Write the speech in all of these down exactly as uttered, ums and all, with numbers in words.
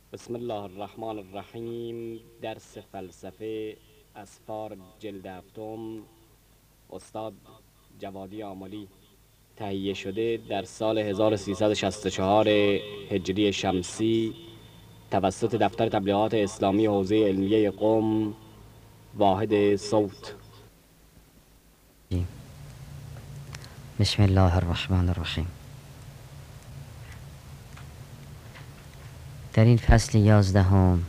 بسم الله الرحمن الرحیم. درس فلسفه اسفار جلد هفتم، استاد جوادی آملی. تهیه شده در سال هزار و سیصد و شصت و چهار هجری شمسی توسط دفتر تبلیغات اسلامی حوزه علمیه قم، واحد صوت. بسم الله الرحمن الرحیم. در این فصل یازدهم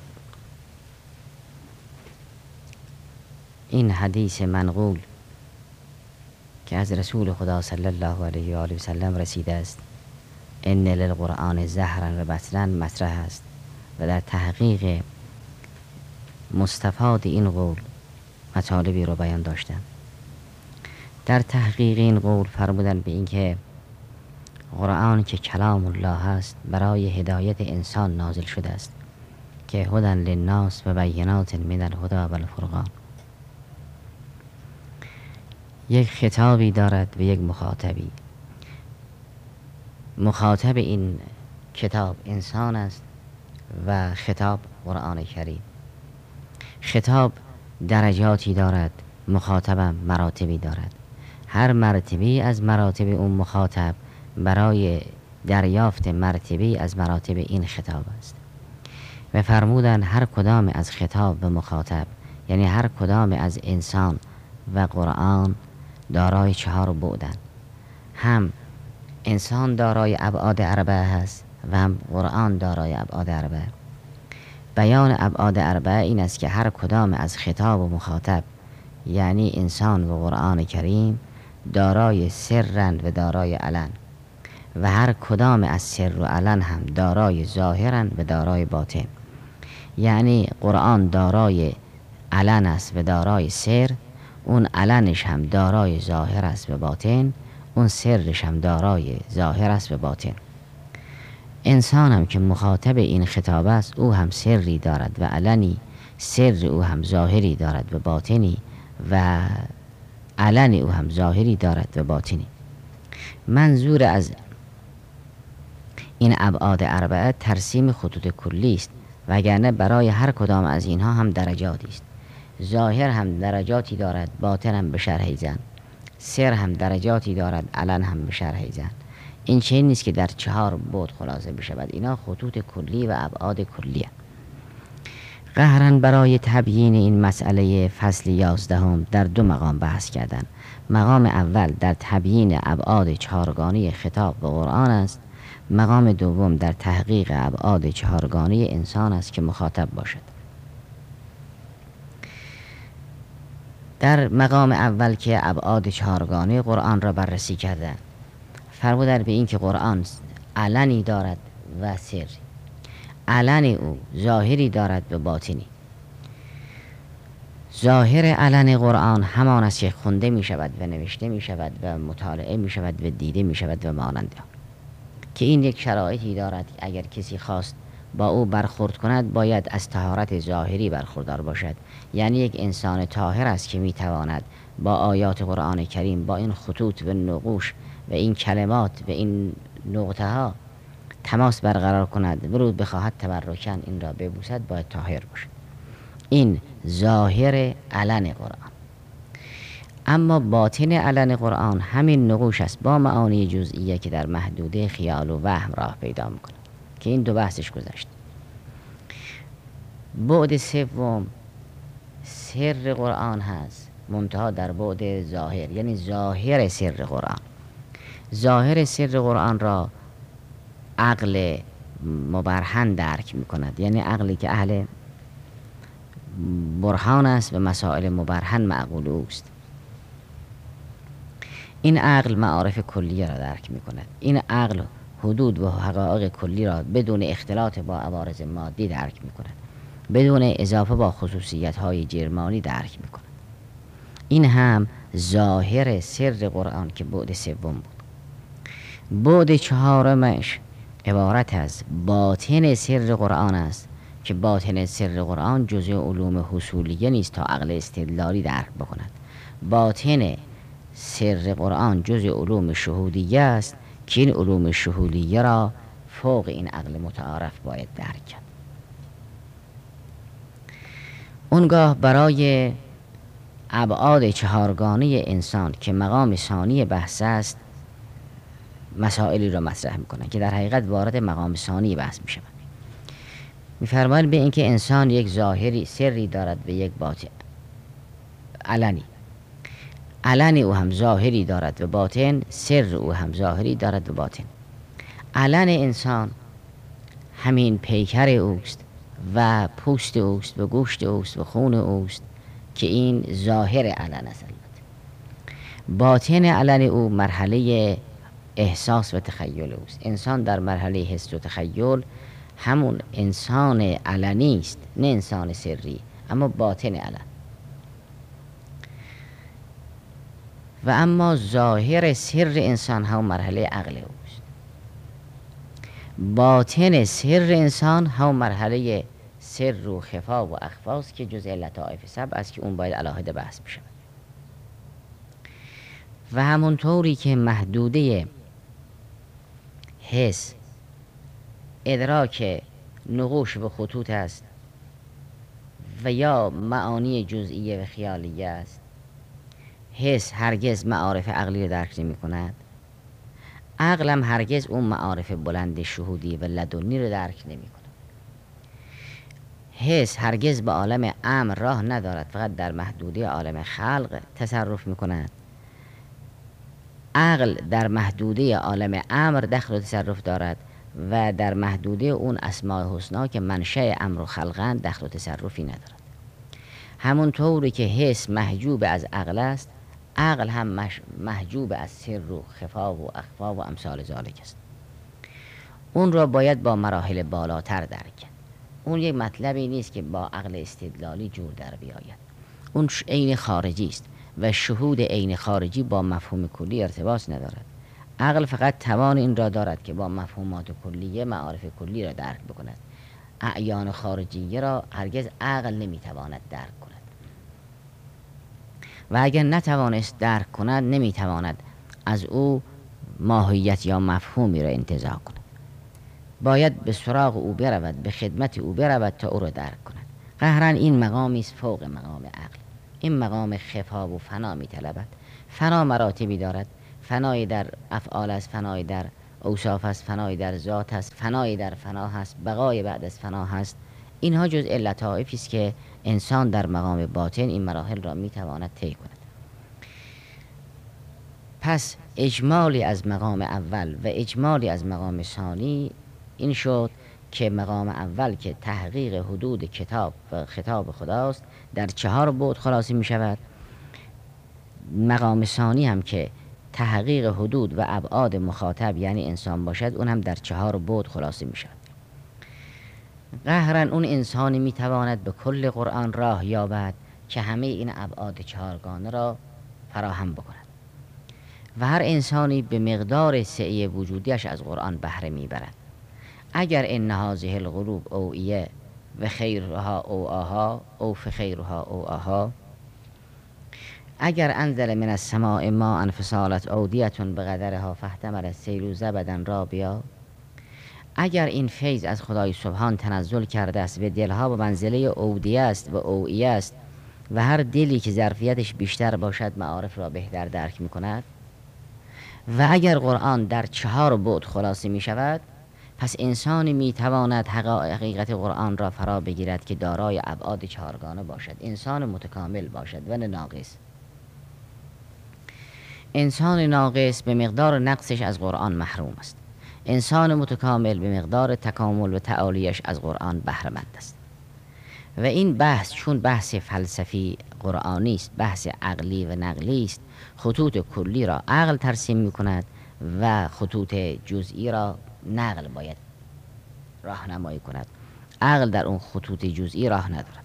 این حدیث منقول که از رسول خدا صلی الله علیه و آله و سلم رسیده است، ان للقرآن زهرا و بطنا، مطرح است و در تحقیق مستفاد این قول مطالبی رو بیان داشتم. در تحقیق این قول فرمودن به این که قرآن که کلام الله است برای هدایت انسان نازل شده است که هدی للناس و بینات من الهدی و الفرقان. یک خطابی دارد و یک مخاطبی. مخاطب این کتاب انسان است و خطاب قرآن کریم. خطاب درجاتی دارد، مخاطبم مراتبی دارد. هر مرتبی از مراتب اون مخاطب برای دریافت مرتبی از مراتب این خطاب است. و فرمودن هر کدام از خطاب و مخاطب، یعنی هر کدام از انسان و قرآن، دارای چهار بعدن. هم انسان دارای ابعاد اربعه هست و هم قرآن دارای ابعاد اربعه. بیان ابعاد اربعه این است که هر کدام از خطاب و مخاطب، یعنی انسان و قرآن کریم، دارای سرند و دارای علن، و هر کدام از سر و علن هم دارای ظاهرند و دارای باطن. یعنی قرآن دارای علن است و دارای سر، اون علنش هم دارای ظاهر است و باطن، اون سرش هم دارای ظاهر است و باطن. انسان هم که مخاطب این خطاب است، او هم سری دارد و علنی، سر او هم ظاهری دارد و باطنی، و علن او هم ظاهری دارد و باطنی. منظور از این ابعاد اربعه ترسیم خطوط کلی است، وگرنه برای هر کدام از اینها هم درجاتی است. ظاهر هم درجاتی دارد، باطن هم به شرح زن، سر هم درجاتی دارد، علن هم به شرح زن. این چه نیست که در چهار بعد خلاصه بشود، اینا خطوط کلی و ابعاد کلیه. قهرن برای تبیین این مسئله فصل یازدهم در دو مقام بحث کردن. مقام اول در تبیین ابعاد چهارگانه خطاب و قرآن است. مقام دوم در تحقیق ابعاد چهارگانه انسان است که مخاطب باشد. در مقام اول که ابعاد چهارگانه قرآن را بررسی کردن، فرمودند به این که قرآن علنی دارد و سری. علن او ظاهری دارد و باطنی. ظاهر علن قرآن همان است که خونده می شود و نوشته می شود و مطالعه می شود و دیده می شود و مانند آن، که این یک شرایطی دارد. اگر کسی خواست با او برخورد کند باید از طهارت ظاهری برخوردار باشد. یعنی یک انسان طاهر است که می تواند با آیات قرآن کریم، با این خطوط و نقوش و این کلمات و این نقطه ها تماس برقرار کند. ورود بخواهد تبرکن این را ببوسد، باید طاهر باشد. این ظاهر علن قرآن. اما باطن علن قرآن همین نقوش است با معانی جزئیه که در محدوده خیال و وهم راه پیدا میکنه، که این دو بحثش گذشت. بعد سوم سر قرآن هست، منتها در بعد ظاهر، یعنی ظاهر سر قرآن. ظاهر سر قرآن را عقل مبرهن درک میکند، یعنی عقلی که اهل برهان است و مسائل مبرهن معقول اوست. این عقل معارف کلیه را درک میکند. این عقل حدود و حقایق کلی را بدون اختلاط با عوارض مادی درک میکند، بدون اضافه با خصوصیت های جرمانی درک میکند. این هم ظاهر سر قرآن که بعد سوم بود. بعد چهارمش عبارت از باطن سر قرآن است، که باطن سر قرآن جزء علوم حصولیه نیست تا عقل استدلالی درک بکند. باطن سر قرآن جزء علوم شهودیه است که این علوم شهودیه را فوق این عقل متعارف باید درک کرد. اونگاه برای ابعاد چهارگانه انسان که مقام ثانی بحث است مسائلی را مطرح میکنن که در حقیقت وارد مقام ثانی بحث میشوند. میفرمایند به اینکه انسان یک ظاهری سری دارد و یک باطن علنی. علنی او هم ظاهری دارد و باطن، سر او هم ظاهری دارد و باطن. علن انسان همین پیکر اوست و پوست اوست و گوشت اوست و خون اوست که این ظاهر علن است. باطن علن او مرحله احساس و تخیل اوست. انسان در مرحله حس و تخیل همون انسان علنی است، نه انسان سری، اما باطن علن. و اما ظاهر سر انسان هم مرحله عقل اوست. باطن سر انسان هم مرحله سر و خفا و اخفاست که جزء لطائف سبع است که اون باید علاهده بحث بشه. و همونطوری که محدوده حس ادراک نقوش و خطوط است و یا معانی جزئیه و خیالیه است، حس هرگز معارف عقلی رو درک نمی کند. عقل هم هرگز اون معارف بلند شهودی و لدنی رو درک نمی کند. حس هرگز به عالم امر راه ندارد، فقط در محدوده عالم خلق تصرف می کند. عقل در محدوده عالم امر دخل و تصرف دارد و در محدوده اون اسماء حسنا که منشأ امر و خلقند دخل و تصرفی ندارد. همون طوری که حس محجوب از عقل است، عقل هم محجوب از سر و خفا و اخفا و امثال ذالک است. اون را باید با مراحل بالاتر درک کرد. اون یک مطلبی نیست که با عقل استدلالی جور در بیاید. اون عین خارجی است و شهود عین خارجی با مفهوم کلی ارتباط ندارد. عقل فقط توان این را دارد که با مفهومات کلیه معارف کلی را درک بکند. اعیان خارجیه را هرگز عقل نمیتواند درک کند و اگر نتوانست درک کند نمیتواند از او ماهیت یا مفهومی را انتزاع کند. باید به سراغ او برود، به خدمت او برود تا او را درک کند. قهرا این مقامی است فوق مقام عقل. این مقام خفا و فنا میطلبد. فنا مراتبی دارد. فنای در افعال است، فنای در اوصاف است، فنای در ذات است، فنای در فنا هست، بقای بعد از فنا هست. اینها جزء لطائفی است که انسان در مقام باطن این مراحل را میتواند طی کند. پس اجمالی از مقام اول و اجمالی از مقام ثانی این شد که مقام اول که تحقیق حدود کتاب و خطاب خداست در چهار بعد خلاصه می شود. مقام ثانی هم که تحقیق حدود و ابعاد مخاطب یعنی انسان باشد، اون هم در چهار بعد خلاصه می شود. قهرا اون انسانی می تواند به کل قرآن راه یابد که همه این ابعاد چهارگانه را فراهم بکند و هر انسانی به مقدار سعی وجودیش از قرآن بهره می برد. اگر ان هذه القلوب اوعیه و خیرها او آها او فخیرها او آها، اگر انزل من السماء ماء فسالت اودیة بقدرها فاحتمل السیل زبدا رابیا، اگر این فیض از خدای سبحان تنزل کرده است و دلها به منزله اودیه است و اوعیه است و هر دلی که ظرفیتش بیشتر باشد معارف را بهتر درک می کند و اگر قرآن در چهار بعد خلاصه می شود، پس انسانی می تواند حقیقت قرآن را فرا بگیرد که دارای ابعاد چهارگانه باشد، انسان متکامل باشد و نه ناقص. انسان ناقص به مقدار نقصش از قرآن محروم است. انسان متکامل به مقدار تکامل و تعالیش از قرآن بهره مند است. و این بحث چون بحث فلسفی قرآنی است، بحث عقلی و نقلی است، خطوط کلی را عقل ترسیم می کند و خطوط جزئی را نقل باید راهنمایی کند. عقل در اون خطوط جزئی راه ندارد.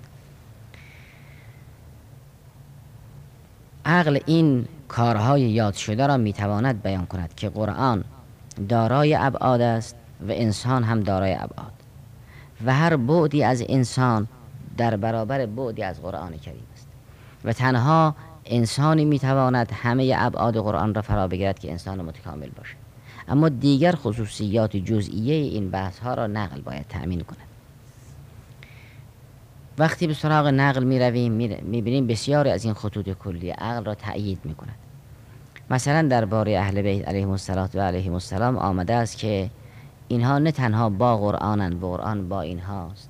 عقل این کارهای یاد شده را میتواند بیان کند که قرآن دارای ابعاد است و انسان هم دارای ابعاد و هر بعدی از انسان در برابر بعدی از قرآن کریم است و تنها انسانی میتواند همه ابعاد قرآن را فرا بگیرد که انسان متکامل باشد. اما دیگر خصوصیات جزئیه این بحث ها را نقل باید تأمین کند. وقتی به سراغ نقل می رویم می بینیم بسیاری از این خطوط کلی عقل را تأیید می کند. مثلا درباره اهل بیت علیهم السلام و علیهم السلام آمده است که اینها نه تنها با قرآنند و قرآن با اینهاست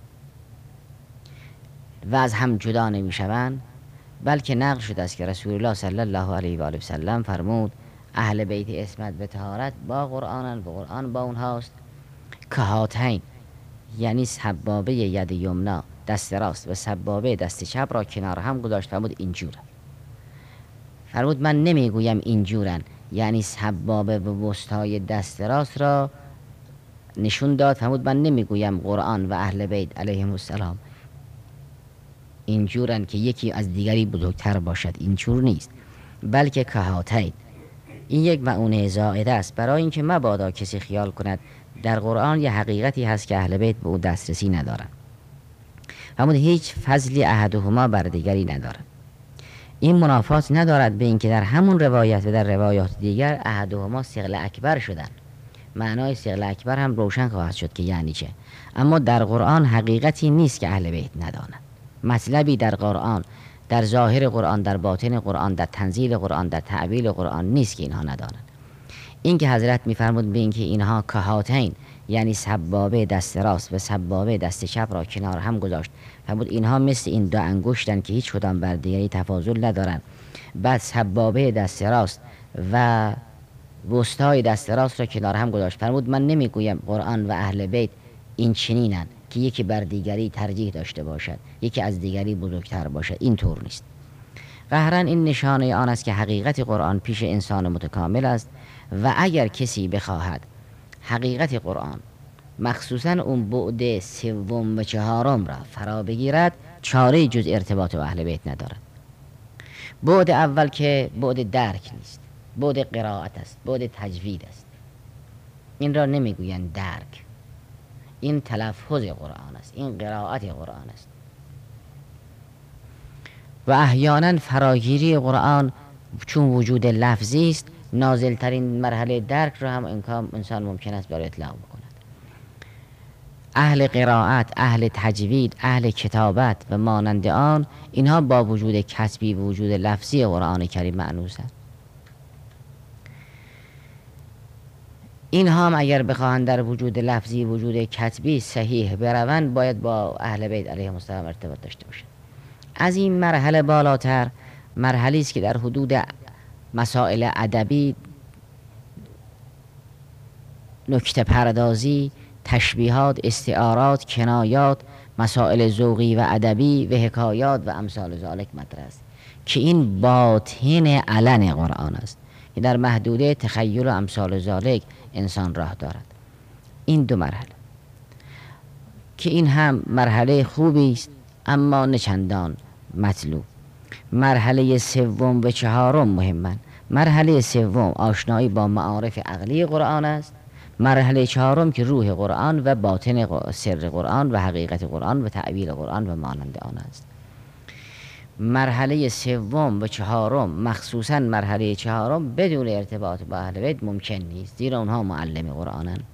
و از هم جدا نمی شوند، بلکه نقل شده است که رسول الله صلی الله علیه و آله و سلم فرمود اهل بیت عصمت و طهارت با قرآنند و قرآن با اونهاست، که هاتین یعنی سبابه ید یمنا دست راست و سبابه دست چپ را کنار هم گذاشت، فرمود اینجوره. فرمود من نمیگویم اینجورن، یعنی سبابه و وسطای دست راست را نشون داد. فرمود من نمیگویم قرآن و اهل بیت علیهم السلام اینجورن که یکی از دیگری بزرگتر باشد، اینجور نیست، بلکه کهاتین. این یک معونه زائده است برای اینکه مبادا کسی خیال کند در قرآن یه حقیقتی هست که اهل بیت به او دسترسی ندارن. فرمود هیچ فضلی احدهما بر دیگری ندارد. این منافات ندارد به اینکه در همون روایت و در روایات دیگر احدهما ثقل اکبر شدن. معنای ثقل اکبر هم روشن خواهد شد که یعنی چه. اما در قرآن حقیقتی نیست که اهل بیت ندانند. مطلبی در قرآن، در ظاهر قرآن، در باطن قرآن، در تنزیل قرآن، در تعبیل قرآن نیست که اینها ندانند. این که حضرت می‌فرمود به اینکه اینها کهاتین یعنی سبابه دست راست و سبابه دست چپ را کنار هم گذاشت، فرمود اینها مثل این دو انگشتن که هیچ کدام بر دیگری تفاضل ندارند. بعد سبابه دست راست و وسطای دست راست را کنار هم گذاشت. فرمود من نمیگویم قرآن و اهل بیت این چنینن که یکی بر دیگری ترجیح داشته باشد، یکی از دیگری بزرگتر باشد، این طور نیست. قهراً این نشانه آن است که حقیقت قرآن پیش انسان متکامل است و اگر کسی بخواهد حقیقت قرآن مخصوصاً اون بعد سوم و چهارم را فرا بگیرد، چاره جز ارتباط با اهل بیت ندارد. بعد اول که بعد درک نیست، بعد قرائت است، بعد تجوید است. این را نمیگویند درک، این تلفظ قرآن است، این قرائت قرآن است. و احیانا فراگیری قرآن چون وجود لفظی است، نازل ترین مرحله درک را هم انسان ممکن است بر اطلاق بکند. اهل قرائت، اهل تجوید، اهل کتابت و مانند آن، اینها با وجود کتبی و وجود لفظی قرآن کریم مأنوسند. اینها هم اگر بخواهند در وجود لفظی وجود کتبی صحیح بروند، باید با اهل بیت علیهم السلام ارتباط داشته باشند. از این مرحله بالاتر مرحله است که در حدود مسائل ادبی، نکته پردازی، تشبیهات، استعارات، کنایات، مسائل ذوقی و ادبی و حکایات و امثال ذالک مطرح است که این باطن علن قرآن است که در محدوده تخیل و امثال ذالک انسان راه دارد. این دو مرحله که این هم مرحله خوبی است اما نه چندان مطلوب. مرحله سوم و چهارم مهمند. مرحله سوم آشنایی با معارف عقلی قرآن است. مرحله چهارم که روح قرآن و باطن سر قرآن و حقیقت قرآن و تعبیر قرآن و مانند آن است. مرحله سوم و چهارم، مخصوصاً مرحله چهارم، بدون ارتباط با اهل بیت ممکن نیست، زیرا اونها معلم قرآنند.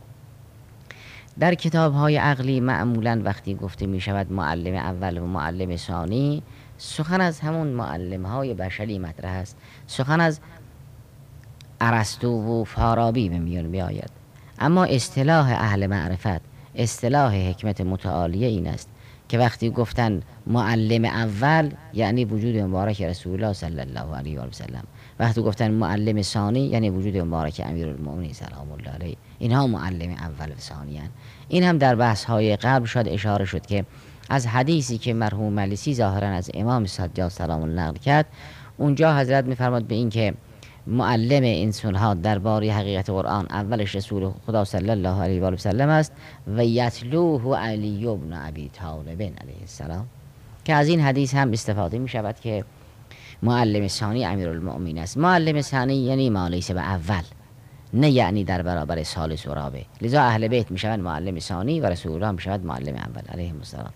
در کتاب‌های عقلی معمولاً وقتی گفته می شود معلم اول و معلم ثانی، سخن از همون معلم‌های بشری مطرح است. سخن از ارسطو و فارابی به میان می آید. اما اصطلاح اهل معرفت، اصطلاح حکمت متعالیه این است که وقتی گفتن معلم اول یعنی وجود مبارک رسول الله صلی الله علیه و سلم، وقتی گفتن معلم ثانی یعنی وجود مبارک امیرالمؤمنین سلام الله علیه. اینها معلم اول و ثانی هستند. این هم در بحث های قبل شد اشاره شد که از حدیثی که مرحوم مجلسی ظاهرا از امام سجاد سلام الله نقل کرد، اونجا حضرت می‌فرماد به این که معلم انسان ها درباره حقیقت قرآن اولش رسول خدا صلی الله علیه و آله و سلم است و یتلوه علی بن ابی طالب علیه السلام، که از این حدیث هم استفاده می شود که معلم ثانی امیرالمؤمنین است. معلم ثانی یعنی ما لیس به اول، نه یعنی در برابر ثالث و رابع. لذا اهل بیت می شود معلم ثانی و رسول الله می شود معلم اول علیه السلام.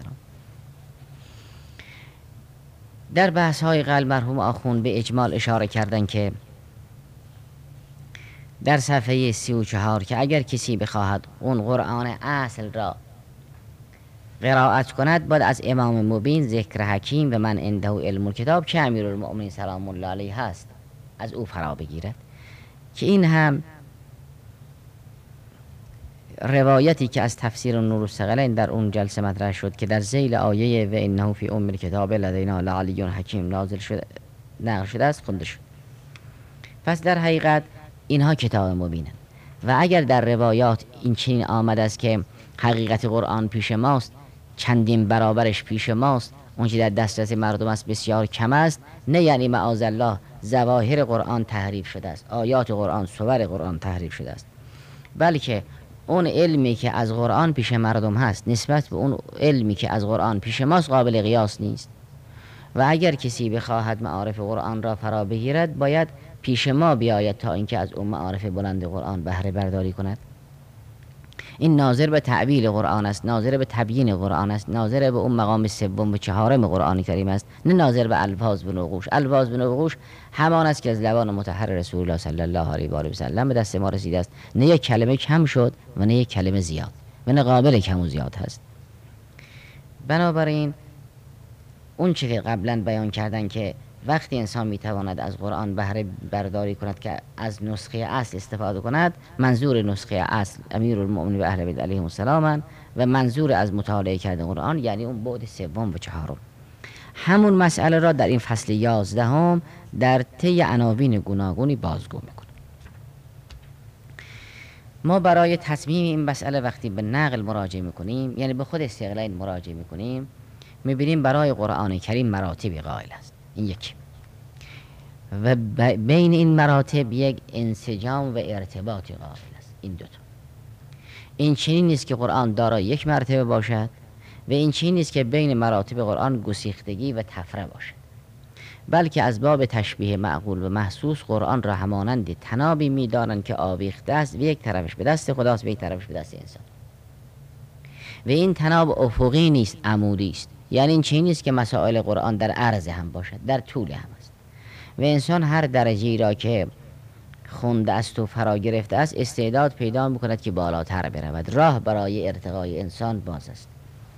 در بحث های قبل مرحوم آخوند به اجمال اشاره کردن که در صفحه سی و چهار که اگر کسی بخواهد اون قرآن اصل را قرائت کند باید از امام مبین، ذکر حکیم و من عنده علم الکتاب که امیرالمؤمنین سلام الله علیه هست از او فرا بگیرد، که این هم روایتی که از تفسیر نور الثقلین در اون جلسه مطرح شد که در ذیل آیه و انه فی ام الکتاب لدینا لعلی حکیم نازل شده نقل شده است خونده شد. پس در حقیقت اینها کتاب مبینند و اگر در روایات این چنین آمد است که حقیقت قرآن پیش ماست، چندین برابرش پیش ماست، اونچه در دسترس مردم است بسیار کم است، نه یعنی معاذالله ظواهر قرآن تحریف شده است، آیات قرآن، صور قرآن تحریف شده است، بلکه اون علمی که از قرآن پیش مردم هست نسبت به اون علمی که از قرآن پیش ماست قابل قیاس نیست. و اگر کسی بخواهد معارف قرآن را فرا بگیرد باید پیش ما بیاید تا اینکه از اون معارف بلند قرآن بهره برداری کند. این ناظر به تعبیل قرآن است، ناظر به تبیین قرآن است، ناظر به اون مقام سوم و چهارم قرآن کریم است، نه ناظر به الفاظ و نقوش. الفاظ و نقوش همان است که از لبان مطهر رسول الله صلی الله علیه و آله و سلم به دست ما رسیده است، نه یک کلمه کم شد و نه یک کلمه زیاد و نه قابل کم و زیاد هست. بنابراین اون چه که قبلا بیان کردن که وقتی انسان میتواند از قرآن بهره برداری کند که از نسخه اصل استفاده کند، منظور نسخه اصل امیرالمؤمنین و اهل بیت علیهم السلام و منظور از مطالعه کردن قرآن یعنی اون بعد سوم و چهارم. همون مسئله را در این فصل یازدهم در طی عناوین گوناگونی بازگو میکنیم. ما برای تصمیم این مسئله وقتی به نقل مراجعه میکنیم، یعنی به خود استقلال مراجعه میکنیم، میبینیم برای قرآن کریم مراتبی قائل است. این یک و بین این مراتب یک انسجام و ارتباطی قائل است. این دو تا این چنین نیست که قرآن دارای یک مرتبه باشد و این چنین نیست که بین مراتب قرآن گسیختگی و تفره باشد، بلکه از باب تشبیه معقول و محسوس قرآن را همانند تنابی میدانند که آویخته است و یک طرفش به دست خداست و یک طرفش به دست انسان و این تناب افقی نیست، عمودی است. یعنی این چنین نیست که مسائل قرآن در عرض هم باشد، در طول هم است و انسان هر درجه‌ای را که خونده است و فرا گرفته است استعداد پیدا میکند که بالاتر برود. راه برای ارتقای انسان باز است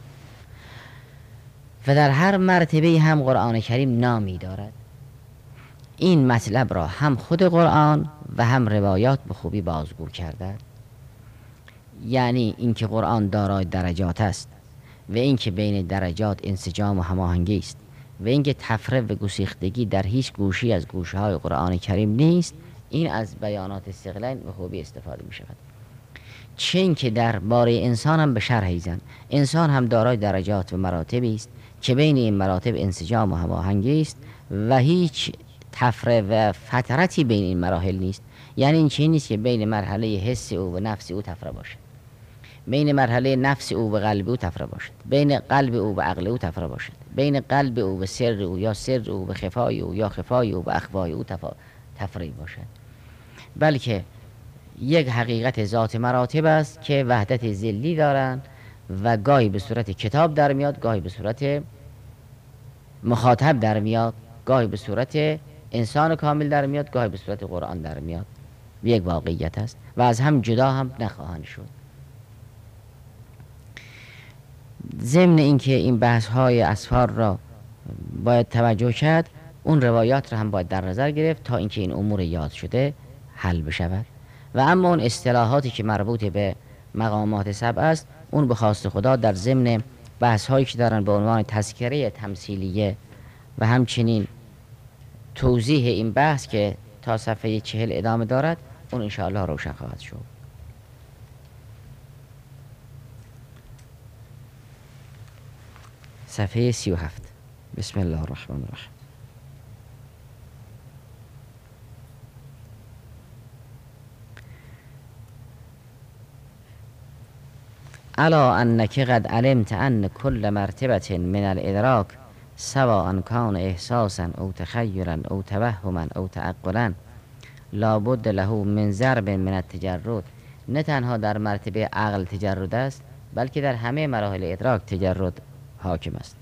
و در هر مرتبه هم قرآن کریم نامی دارد. این مطلب را هم خود قرآن و هم روایات به خوبی بازگو کرده، یعنی اینکه قرآن دارای درجات است و اینکه بین درجات انسجام و هماهنگی است و اینکه تفره و گسیختگی در هیچ گوشی از گوشه‌های قرآن کریم نیست. این از بیانات استقلال به خوبی استفاده می شود. چون که در باره انسان هم به شرح ایزن، انسان هم دارای درجات و مراتبی است که بین این مراتب انسجام و هماهنگی است و هیچ تفره و فترتی بین این مراحل نیست. یعنی این چیزی نیست که بین مرحله حس او و نفس او تفره باشد، بین مرحله نفس او و قلب او تفره باشد، بین قلب او و عقل او تفره باشد، بین قلب او و سر او یا سر او و خفای او یا خفای او و اخفای او تفره باشد، بلکه یک حقیقت ذات مراتب است که وحدت ذلی دارند و گاهی به صورت کتاب در میاد، گاهی به صورت مخاطب در میاد، گاهی به صورت انسان کامل در میاد، گاهی به صورت قرآن در میاد. یک واقعیت است و از هم جدا هم نخواهند شد. ضمن اینکه این بحث های اسفار را باید توجه کرد، اون روایات را هم باید در نظر گرفت تا اینکه این امور یاد شده حل بشود. و اما اون اصطلاحاتی که مربوط به مقامات سبع است، اون به خواست خدا در ضمن بحث هایی که دارن به عنوان تذکره تمثیلیه و همچنین توضیح این بحث که تا صفحه چهل ادامه دارد، اون انشاءالله روشن خواهد شد. صفحه سی و هفت. بسم الله الرحمن الرحیم. الا انک قد علمت ان كل مرتبة من الادراک سواء کان احساسا او تخیلا او توهما او تعقلا لابد له من ضرب من التجرد. نه تنها در مرتبه عقل تجرد است، بلکه در همه مراحل ادراک تجرد حاکم است.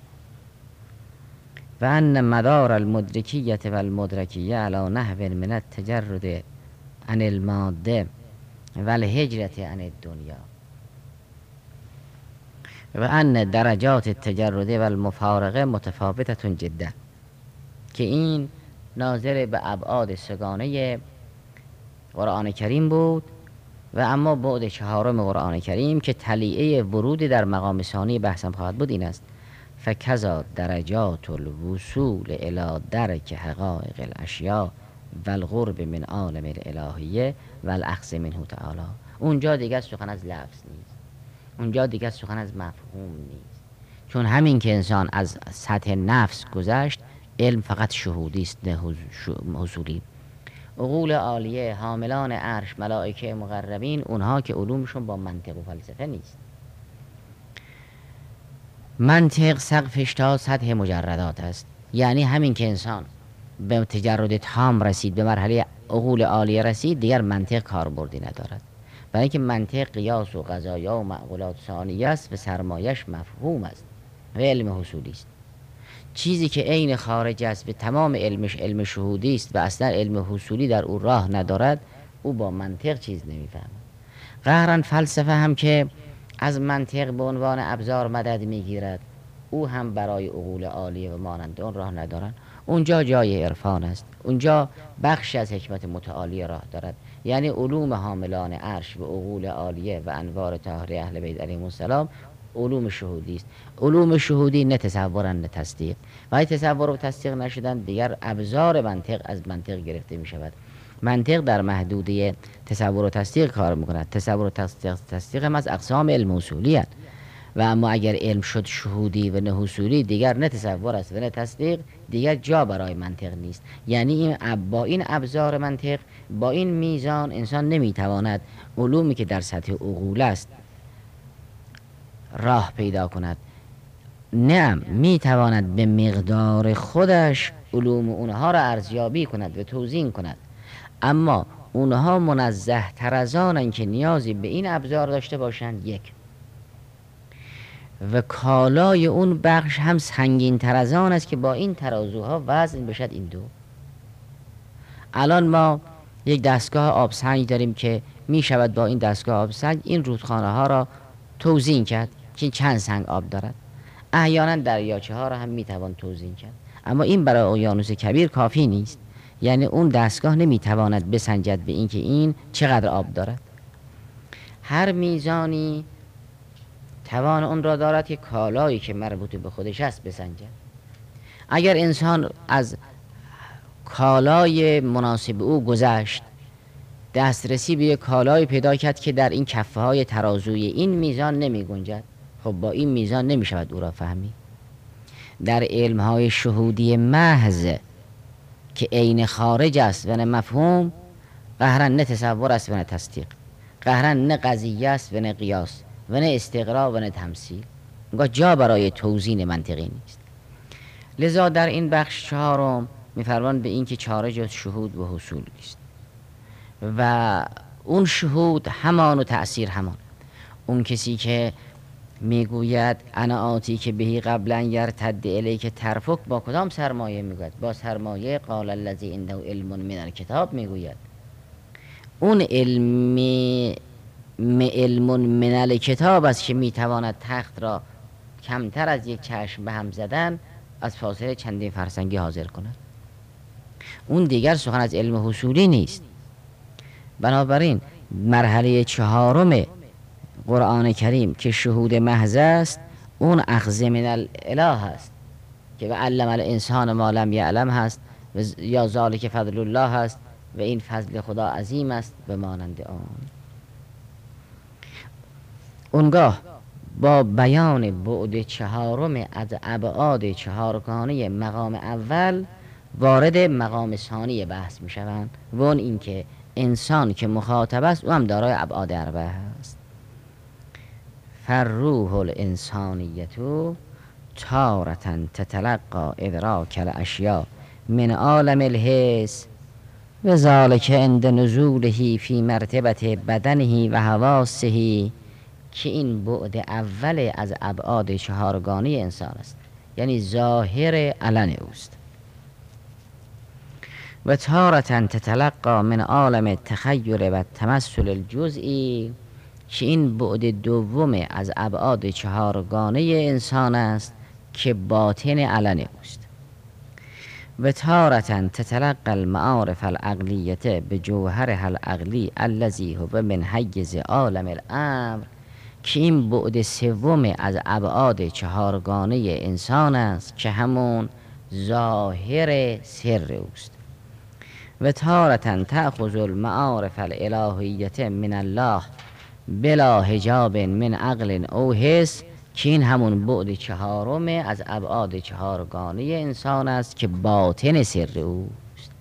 و ان مدار المدرکیت و المدرکیه علی نحو من التجرد عن الماده و الهجرت عن الدنیا. و ان درجات التجرد و المفارقه متفاوتة جدا، که این ناظر به ابعاد سگانه قرآن کریم بود. و اما بعد چهارم قرآن کریم که تلیعه ورود در مقام ثانی بحثم خواهد بود این است: فکذا درجات الوصول الی درک حقایق الاشیاء و القرب من عالم الالهیه و الاخذ منه تعالی. اونجا دیگر سخن از لفظ نیست، اونجا دیگر سخن از مفهوم نیست، چون همین که انسان از سطح نفس گذشت، علم فقط شهودی است نه حصولی. عقول عالیه، حاملان عرش، ملائکه مقربین، اونها که علومشون با منطق و فلسفه نیست. منطق سقفش تا سطح مجردات است، یعنی همین که انسان به تجرد تام رسید، به مرحله عقول عالیه رسید، دیگر منطق کاربردی ندارد، برای اینکه منطق قیاس و قضایا و معقولات ثانیه است و سرمایش مفهوم است و علم حصولی است. چیزی که عین خارج است به تمام علمش علم شهودی است و اصلا علم حصولی در او راه ندارد، او با منطق چیز نمیفهمد. قهرا فلسفه هم که از منطق به عنوان ابزار مدد میگیرد، او هم برای عقول عالیه و مانند اون راه ندارند. اونجا جای عرفان است، اونجا بخش از حکمت متعالی راه دارد، یعنی علوم حاملان عرش و عقول عالیه و انوار طاهره اهل بیت علیهم السلام علوم شهودی است. علوم شهودی نه تصورن نه تصدیق، و تصور و تصدیق نشدن دیگر ابزار منطق از منطق گرفته می شود. منطق در محدوده تصور و تصدیق کار میکند. تصور و تصدیق, تصدیق هم از اقسام علم اصولی است، و اما اگر علم شد شهودی و نه حصولی، دیگر نه تصور است و نه تصدیق، دیگر جا برای منطق نیست. یعنی این با این ابزار منطق، با این میزان، انسان نمیتواند علومی که در سطح عقول است راه پیدا کند. نه، میتواند به مقدار خودش علوم اونها را ارزیابی کند و توزیع کند، اما اونها منزه تر از آنند که نیازی به این ابزار داشته باشند. یک، و کالای اون بخش هم سنگین تر از آن است که با این ترازوها وزن بشد. این دو. الان ما یک دستگاه آبسنج داریم که می شود با این دستگاه آبسنج این رودخانه ها را توزیع کرد که چند سنگ آب دارد. احیانا دریاچه ها را هم می توان توزیع کرد، اما این برای اقیانوس کبیر کافی نیست. یعنی اون دستگاه نمی تواند بسنجد به این که این چقدر آب دارد. هر میزانی توان اون را دارد که کالایی که مربوط به خودش است بسنجد. اگر انسان از کالای مناسب او گذشت، دسترسی به کالای پیدا کرد که در این کفه های ترازوی این میزان نمی گنجد، خب با این میزان نمی شود او را فهمید. در علم های شهودی محض که عین خارج است و نه مفهوم، قهرا نه تصور است و نه تصدیق، قهرا نه قضیه است و نه قیاس و نه استقرا و نه تمثیل، انگاه جا برای توزیع منطقی نیست. لذا در این بخش چهارم می‌فرمان به این که چاره جز شهود و حصول است، و اون شهود همان و تأثیر همان. اون کسی که میگوید انا آتی که بهی قبلا یرتد الیک ترفک، با کدام سرمایه میگوید؟ با سرمایه قال الذی عنده علم من الکتاب میگوید. اون علمی علم من الکتاب است که میتواند تخت را کمتر از یک چشم به هم زدن از فاصله چندین فرسنگی حاضر کند. اون دیگر سخن از علم حصولی نیست. بنابراین مرحله چهارم قرآن کریم که شهود محض است، اون اخذ من الاله است که و علم الانسان ما لم یعلم هست، و یا ذالک فضل الله هست و این فضل خدا عظیم است به مانند آن. اونگاه با بیان بعد چهارم از ابعاد چهارگانه مقام اول وارد مقام ثانی بحث می شوند، و اون این که انسان که مخاطب است او هم دارای ابعاد اربعه است. فالروح الانسانیتو تارة تتلقى ادراک الاشیاء من عالم الحس و ذالک عند نزوله فی مرتبه بدنه و حواسه، که این بعد اول از ابعاد چهارگانه انسان است، یعنی ظاهر علن اوست. و تارة تتلقى من عالم التخیل و تمثل الجزئی که این بعد دوم از ابعاد چهارگانه انسان است که باطن علن اوست. و تارة تتلقى المعارف العقلیة بجوهرها العقلی الذی هو من حیز عالم الامر، که این بعد سوم از ابعاد چهارگانه انسان است که همون ظاهر سر اوست. و تارة تأخذ المعارف الالهیة من الله بلا حجاب من عقل او حس، که این همون بعد چهارم از ابعاد چهارگانه انسان است که باطن سر اوست.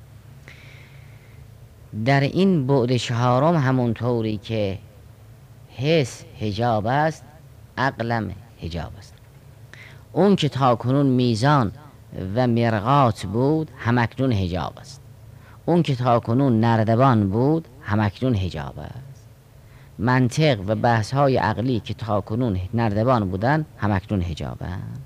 در این بعد چهارم همون طوری که حس حجاب است، عقلم حجاب است. اون که تا کنون میزان و مرقات بود همکنون حجاب است. اون که تا کنون نردبان بود همکنون حجاب است. منطق و بحث های عقلی که تا کنون نردبان بودن همکنون حجابند.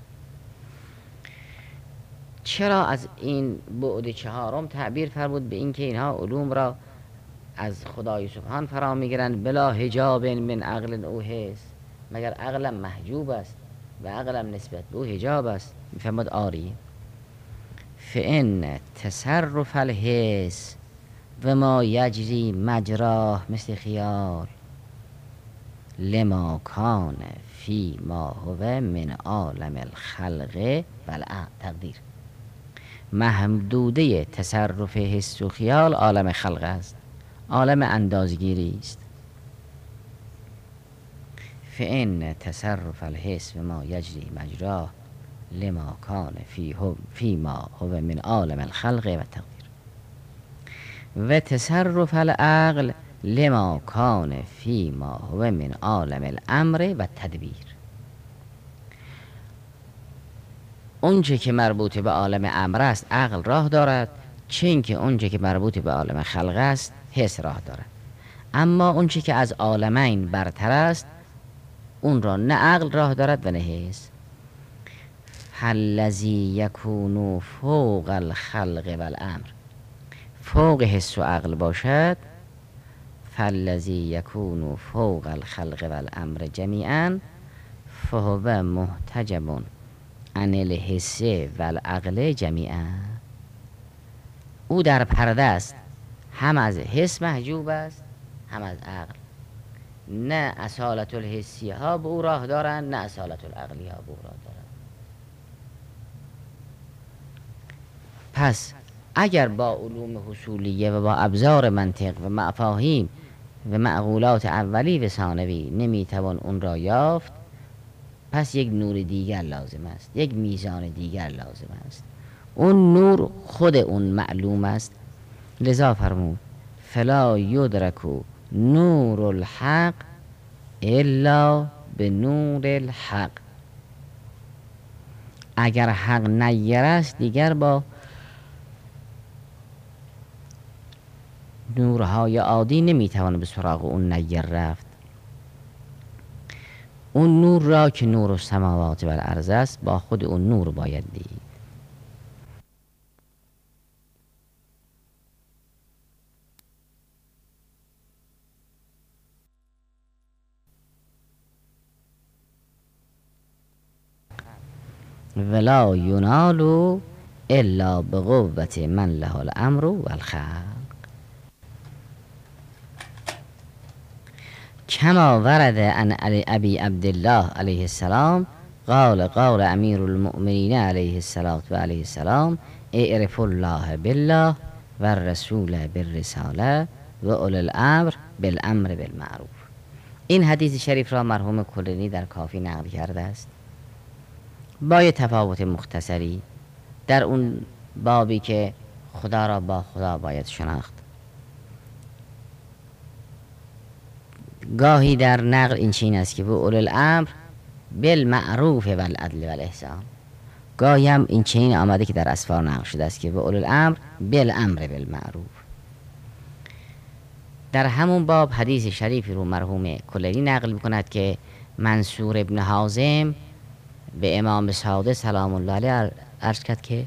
چرا از این بعد چهارم تعبیر فرمود به این که اینها علوم را از خدای سبحان فرا میگیرند بلا حجاب من عقل او حس؟ مگر عقلم محجوب است و عقلم نسبت به او حجاب است؟ میفرماد آری. فإن تصرف الحس و ما یجری مجراه مثل خیال لما کان فی ما هو من عالم الخلق و تقدیر. محدوده تصرف حس و خیال عالم خلق است، عالم اندازگیری است. فإن تصرف الحس و ما یجری مجراه لما کان فی, فی ما هو من عالم الخلق و تقدیر. و تصرف العقل لما کان فی ما هو من عالم الامر و تدبیر. اونچه که مربوط به عالم امر است عقل راه دارد، چون که اونچه که مربوط به عالم خلق است حس راه دارد. اما اونچه که از عالمین برتر است اون را نه عقل راه دارد و نه حس. الذی یکون فوق الخلق و الامر، فوق حس و عقل باشد، فالذی یکون فوق الخلق و الامر جمیعا فهو محتجب عن الحس و العقل جمیعا. او در پرده است، هم از حس محجوب است هم از عقل. نه اصالت الحسی ها به او راه دارند نه اصالت العقلی ها به او راه دارند. پس اگر با علوم حصولیه و با ابزار منطق و مفاهیم و معقولات اولی و ثانوی نمیتوان اون را یافت، پس یک نور دیگر لازم است، یک میزان دیگر لازم است. اون نور خود اون معلوم است. لذا فرمود فلا یدرک نور الحق الا به نور الحق. اگر حق نیر است دیگر با نورهای عادی نمیتوان به سراغ اون نیر رفت. اون نور را که نور السماوات و الارض است با خود اون نور باید دید. ولا ینال الا بقوة من له الامر و الخلق. کما ورد عن ابی عبدالله علیه السلام قال قال امیر المؤمنین علیه الصلاة و علیه السلام اعرف الله بالله و الرسول بالرساله و اولی الامر بالامر بالمعروف. این حدیث شریف را مرحوم کلینی در کافی نقل کرده است با یه تفاوت مختصری در اون بابی که خدا را با خدا باید شناخت. گاهی در نقل این چین است که به اولی الامر بالمعروف و العدل و الاحسان، گاهی هم این چین آمده که در اسفار نقل شده است که به اولی الامر بالامر بالمعروف. در همون باب حدیث شریفی رو مرحوم کلینی نقل میکند که منصور ابن حازم به امام صادق سلام الله علیه عرض کرد که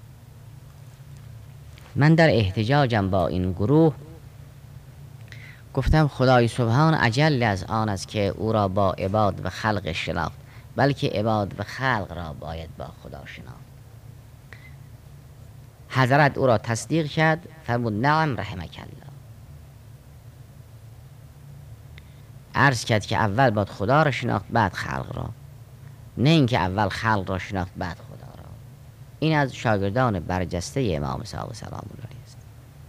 من در احتجاجم با این گروه گفتم خدای سبحان اجل از آن است که او را با عباد و خلق شناخت، بلکه عباد و خلق را باید با خدا شناخت. حضرت او را تصدیق کرد، فرمود نعم رحمک الله. عرض کرد که اول باید خدا را شناخت بعد خلق را، نه اینکه اول خلق را شناخت بعد خدا را. این از شاگردان برجسته امام صادق سلام الله علیه است.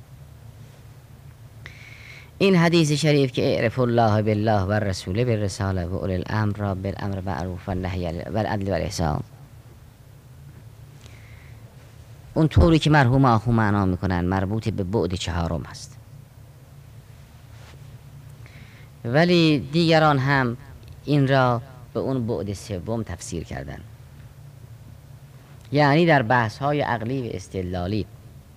این حدیث شریف که اعرف الله بالله و رسول بالرساله و اولی الامر را بالامر معروف و نهی و العدل و الاحسان، اون طوری که مرحوم آخو معنا میکنن مربوط به بعد چهارم هست، ولی دیگران هم این را به اون بعد سوم تفسیر کردن. یعنی در بحث های عقلی و استدلالی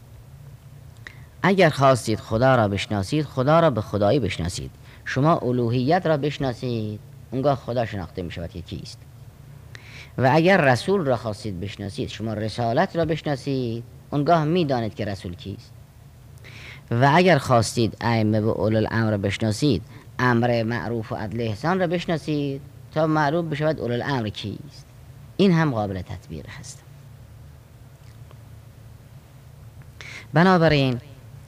اگر خواستید خدا را بشناسید، خدا را به خدایی بشناسید. شما الوهیت را بشناسید، اونگاه خدا شناخته می شود که کیست. و اگر رسول را خواستید بشناسید، شما رسالت را بشناسید، اونگاه می دانید که رسول کیست. و اگر خواستید ائمه و اولو الامر را بشناسید، امر معروف و عدل احسان را بشناسید تا معروف بشود اولو الامر کیست. این هم قابل تطبیق هست. بنابراین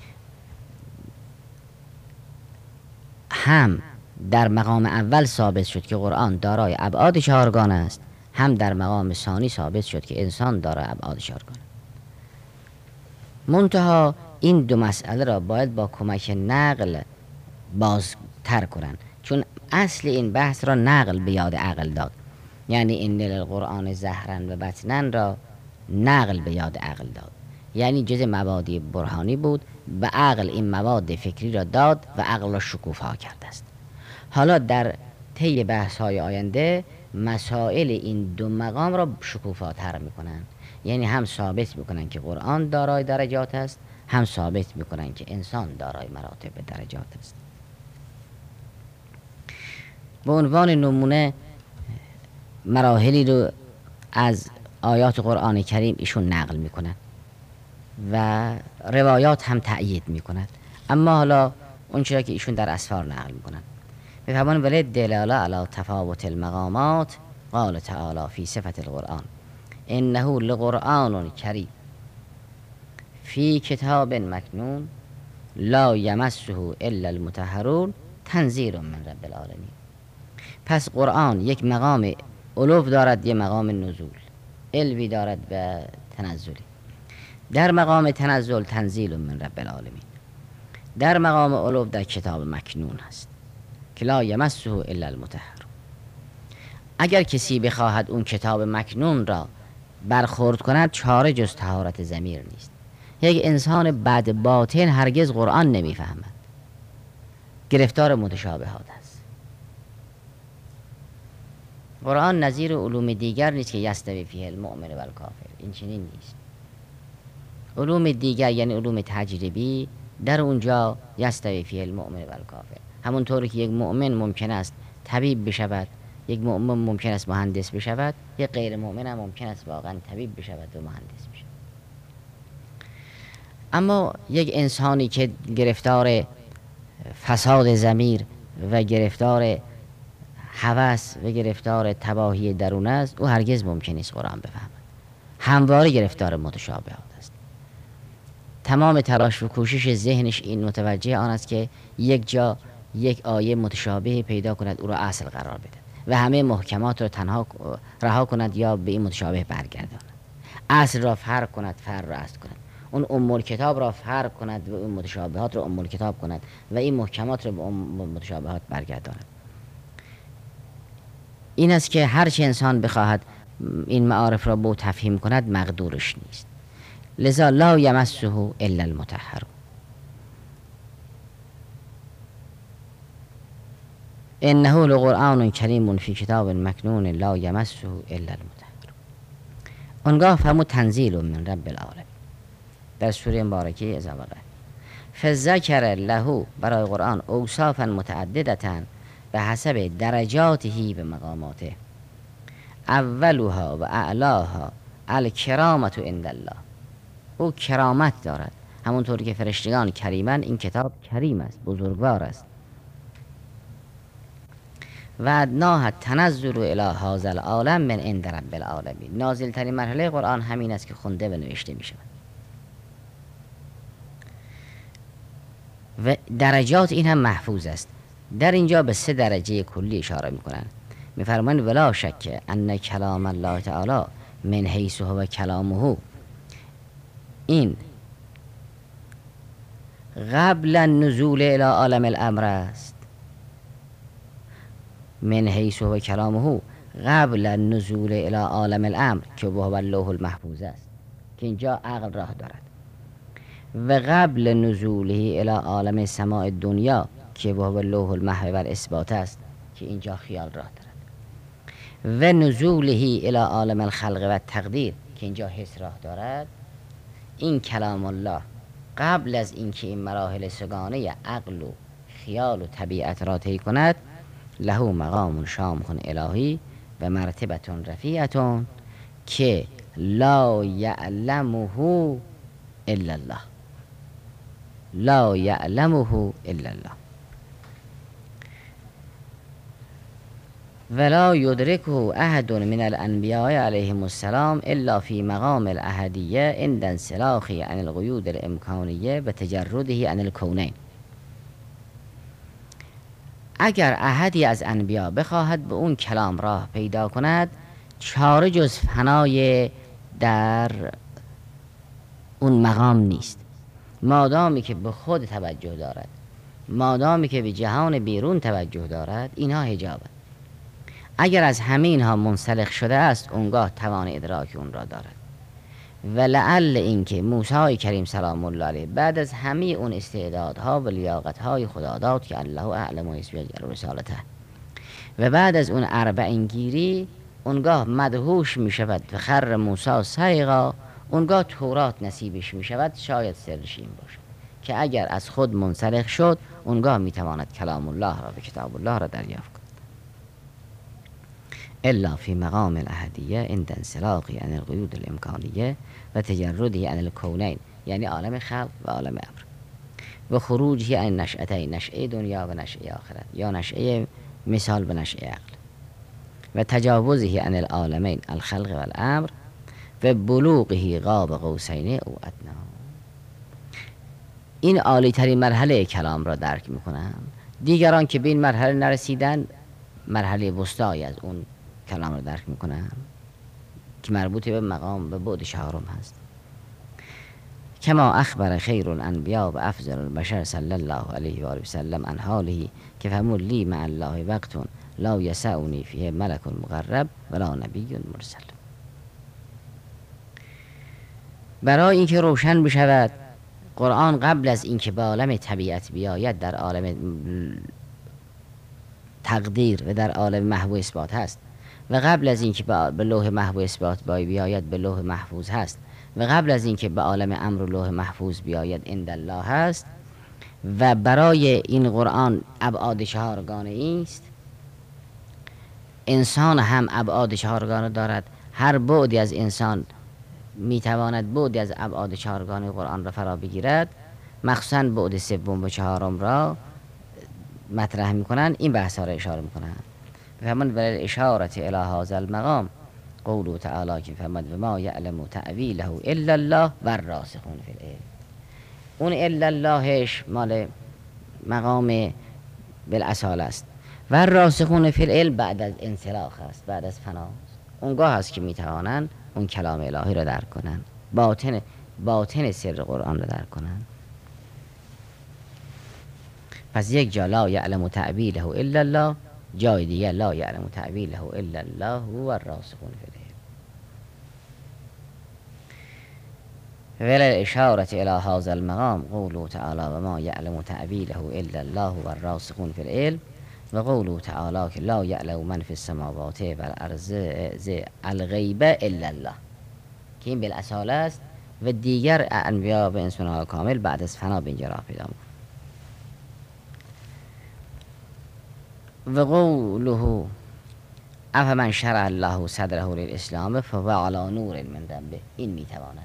هم در مقام اول ثابت شد که قرآن دارای ابعاد چهارگانه است، هم در مقام ثانی ثابت شد که انسان دارای ابعاد چهارگانه. منتها این دو مسئله را باید با کمک نقل بازتر کنند، چون اصل این بحث را نقل به یاد عقل داد. یعنی این للقرآن زهرن و بطنن را نقل به یاد عقل داد، یعنی جز مبادی برهانی بود، به عقل این مواد فکری را داد و عقل را شکوفا کرده است. حالا در طی بحث های آینده مسائل این دو مقام را شکوفاتر میکنن، یعنی هم ثابت میکنن که قرآن دارای درجات است، هم ثابت میکنن که انسان دارای مراتب درجات است. به عنوان نمونه مراحلی رو از آیات قرآن کریم ایشون نقل میکنن و روایات هم تأیید میکند. اما حالا اون چرا که ایشون در اسفار نقل میکنن بفرمان ولی دلاله علی تفاوت المقامات قال تعالی فی صفت القرآن انه لقرآن کریم فی کتاب مکنون لا یمسه الا المطهرون تنزیل من رب العالمین. پس قرآن یک مقام علو دارد، یک مقام نزول، علوی دارد و تنزلی. در مقام تنزل تنزیل من رب العالمین، در مقام علو در کتاب مکنون هست که لا یمسه الا المطهرون. اگر کسی بخواهد اون کتاب مکنون را برخورد کند، چاره جز طهارت ضمیر نیست. یک انسان بد باطن هرگز قرآن نمیفهمد، گرفتار متشابهات است. قرآن نظیر علوم دیگر نیست که یستوی فیه المؤمن و الکافر، این چنین نیست. علوم دیگر یعنی علوم تجربی، در اونجا یستوی فیه المؤمن و الکافر. همونطوری که یک مؤمن ممکن است طبیب بشود، یک مؤمن ممکن است مهندس بشود، یک غیر مؤمن هم ممکن است واقعا طبیب بشود و مهندس بشود. اما یک انسانی که گرفتار فساد ضمیر و گرفتار هوس و گرفتار تباهی درون است، او هرگز ممکن نیست قرآن بفهمد. همواره گرفتار متشابهات است. تمام تلاش و کوشش ذهنش این متوجه آن است که یک جا یک آیه متشابه پیدا کند، او را اصل قرار بده و همه محکمات را تنها رها کند یا به این متشابه برگرداند. اصل را فرق کند، فرق را اصل کند. اون ام الکتاب را فرق کند و اون متشابهات را ام الکتاب کند و این محکمات را به ام متشابهات برگرداند. این است که هر چه انسان بخواهد این معارف را به او تفهیم کند مقدورش نیست. لذا لا یمسه الا المطهرون. انه لقرآن کریم فی کتاب مکنون لا یمسه الا المطهرون. آنگاه فرمود تنزیل من رب العالمین در سوره مبارکه اذا وقع. فذکر له، برای قرآن اوصافا متعددتا به حسب درجاته و مقاماته. اولها و اعلاها الکرامت عند الله. او کرامت دارد، همونطوری که فرشتگان کریمن، این کتاب کریم است، بزرگوار است. و ادناها تنزل الی هذا العالم من عند رب العالمین. نازل ترین مرحله قرآن همین است که خونده و نوشته می شود. و درجات این هم محفوظ است. در اینجا به سه درجه کلی اشاره میکنن. میفرمایند ولا شک ان کلام الله تعالی من حیث هو کلامه، این قبل النزول الى عالم الامر است. من حیث هو کلامه قبل النزول الى عالم الامر که هو اللوح المحفوظ است، که اینجا عقل راه دارد. و قبل نزوله الى عالم سماع دنیا که هو اللوح المحو و الاثبات است، که اینجا خیال راه دارد. و نزوله الى عالم الخلق و تقدیر که اینجا حس راه دارد. این کلام الله قبل از اینکه این مراحل سگانه عقل و خیال و طبیعت را طی کند، له مقام شامخ الهی و مرتبه رفیعه که لا یعلمه الا الله، لا یعلمه الا الله. ولا یدرکه احد من الانبیاء علیهم السلام الا فی مقام الاحدیه عند انسلاخه عن القیود الامکانیه و تجرده عن الکونین. اگر احدی از انبیا بخواهد به اون کلام راه پیدا کند، چاره جز فنای در اون مقام نیست، مادامی که به خود توجه دارد، مادامی که به جهان بیرون توجه دارد، اینها حجابه. اگر از همه اینها منسلخ شده است، اونگاه توان ادراک اون را دارد. و لعل اینکه موسی کریم سلام الله علیه بعد از همه اون استعدادها و لیاقتهای خداداد که الله اعلم و یجعل رسالته، و بعد از اون اربعین گیری اونگاه مدهوش می شود و خر موسی صیغا، اونگاه تورات نصیبش می شود. شاید سرش این باشد که اگر از خود منسلخ شد، اونگاه می تواند کلام الله را و کتاب الله را دریافت کند. الا فی مقام الاحدیه عند انسلاقی عن القیود الامکانیه و تجردی عن الکونین، یعنی عالم خلق و عالم امر، و خروجی عن نشأتین، نشأه دنیا و نشأه آخرت، یا نشأه مثال و نشأه عقل، و تجاوزی عن العالمین الخلق و الامر و بلوغه قاب قوسین او ادنا. این عالی ترین مرحله کلام را درک میکنم. دیگران که به این مرحله نرسیدن، مرحله وسطایی از اون کلام را درک میکنم که مربوط به مقام و بعد چهارم هست. کما اخبر خیر الانبیاء و افضل البشر صلی الله علیه و آله و سلم عن حاله که فرمود لی مع الله وقت لا یسعنی فیه ملک مقرب ولا نبی مرسل. برای اینکه روشن بشود قرآن قبل از اینکه به عالم طبیعت بیاید، در عالم تقدیر و در عالم محو اثبات هست، و قبل از اینکه به لوح محو اثبات بیاید به لوح محفوظ هست، و قبل از اینکه به عالم امر و لوح محفوظ بیاید عند الله هست. و برای این قرآن ابعاد چهارگانه است. انسان هم ابعاد چهارگانه دارد. هر بعدی از انسان میتواند بعدی از ابعاد چهارگانه قرآن را فرا بگیرد. مخصوصا بعد سوم و چهارم را مطرح میکنن، این بحث ها را اشاره میکنن. فهمند ولی اشارت الی هذا المقام قوله تعالی که فرمود و ما یعلم تأویله الا الله و الراسخون فی العلم. اون الا اللهش مال مقام بالاصاله است و الراسخون فی العلم بعد از انسلاخ است، بعد از فنا. اونگاه هست که میتوانند اون کلام الهی را درک کنند، باطن باطن سر قرآن را درک کنند. پس یک جا لا یعلم تأویله الا الله، جای دیگه لا یعلم تأویله الا الله و الراسخون فی العلم. ولی الاشاره الی هذا المقام قوله تعالی و ما یعلم تأویله الا الله و الراسخون فی العلم، و قوله تعالی که لا یعلم من فی السماوات و الارض الغیب الا الله، که این بالاصاله است و دیگر انبیا و انسان‌ها کامل بعد از فنا به اینجا راه پیدا می‌کنند. و قوله افمن شرع الله صدره للاسلام فهو علی نور من ربه، این میتواند.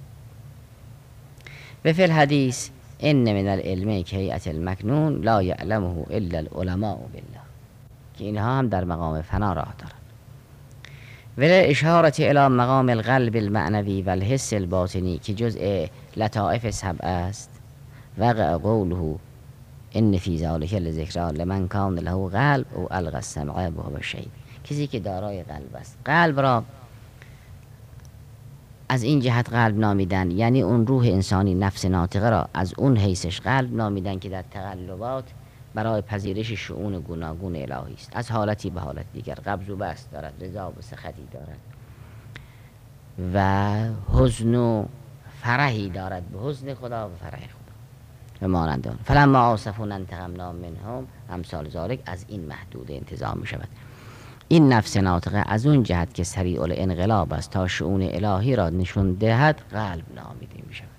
و فی الحدیث ان من العلم که هیئت المکنون لا یعلمه الا العلماء بالله. که اینها هم در مقام فنا راه دارند. ولی اشارت الی مقام القلب المعنوی و الحس الباطنی که جزء لطائف سبع است. وقع قوله ان فی ذلک لذکری لمن کان له قلب او القى السمع وهو شهید. کسی که دارای قلب است. قلب را از این جهت قلب نامیدن، یعنی اون روح انسانی، نفس ناطقه را از اون حیثش قلب نامیدن که در تقلبات برای پذیرش شؤون گوناگون الهی است، از حالتی به حالت دیگر قبض و بسط دارد، رضا و سخطی دارد و حزن و فرحی دارد، به حزن خدا و فرح خدا و مانند آن. فلما آسفونا انتقمنا منهم، امثال ذالک، از این محدوده انتظام می شود. این نفس ناطقه از اون جهت که سریع الانقلاب است تا شؤون الهی را نشون دهد قلب نامیده می شود.